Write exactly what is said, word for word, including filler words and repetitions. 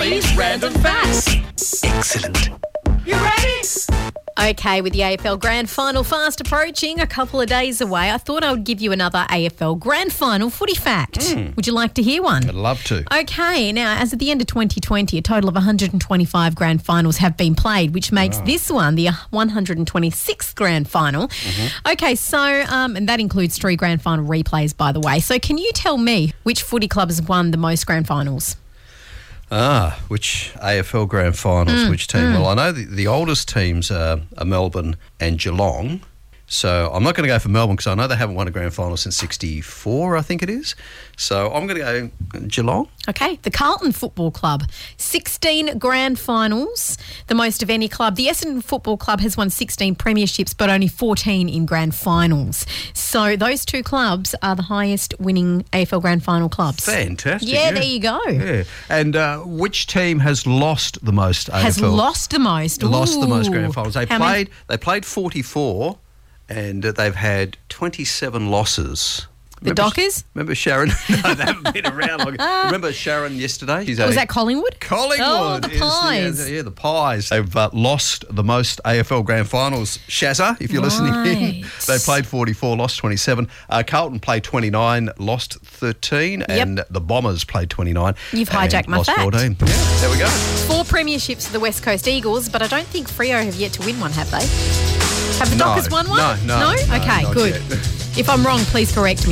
Joey's Random Facts. Excellent. You ready? Okay, with the A F L Grand Final fast approaching, a couple of days away, I thought I would give you another A F L Grand Final footy fact. Mm. Would you like to hear one? I'd love to. Okay, now, as at the end of twenty twenty, a total of one hundred twenty-five grand finals have been played, which makes Wow. this one the one hundred twenty-sixth grand final. Mm-hmm. Okay, so, um, and that includes three grand final replays, by the way. So can you tell me which footy club has won the most grand finals? Ah, which A F L Grand Finals, Mm, which team? Well, I know the, the oldest teams are, are Melbourne and Geelong. So I'm not going to go for Melbourne because I know they haven't won a grand final since sixty-four, I think it is. So I'm going to go Geelong. Okay, the Carlton Football Club, sixteen grand finals, the most of any club. The Essendon Football Club has won sixteen premierships, but only fourteen in grand finals. So those two clubs are the highest winning A F L grand final clubs. Fantastic. Yeah, there you go. Yeah. And uh, which team has lost the most A F L? Has lost the most. Lost the most Ooh. grand finals. They How played. many? They played forty-four, and uh, they've had twenty-seven losses. The Dockers? Remember Sharon? No, they haven't been around long. Remember Sharon yesterday? She's Was only- that Collingwood? Collingwood. Oh, the is Pies. yeah, the Pies. They've uh, lost the most A F L grand finals. Shazza, if you're listening in. Right. They played forty-four, lost twenty-seven. Uh, Carlton played twenty-nine, lost thirteen. Yep. And the Bombers played twenty-nine. You've and hijacked my lost fact. fourteen. Yeah, there we go. Four premierships for the West Coast Eagles, but I don't think Freo have yet to win one, have they? Have the No. Dockers won one? No, no, no, Okay, not good. yet. If I'm wrong, please correct me.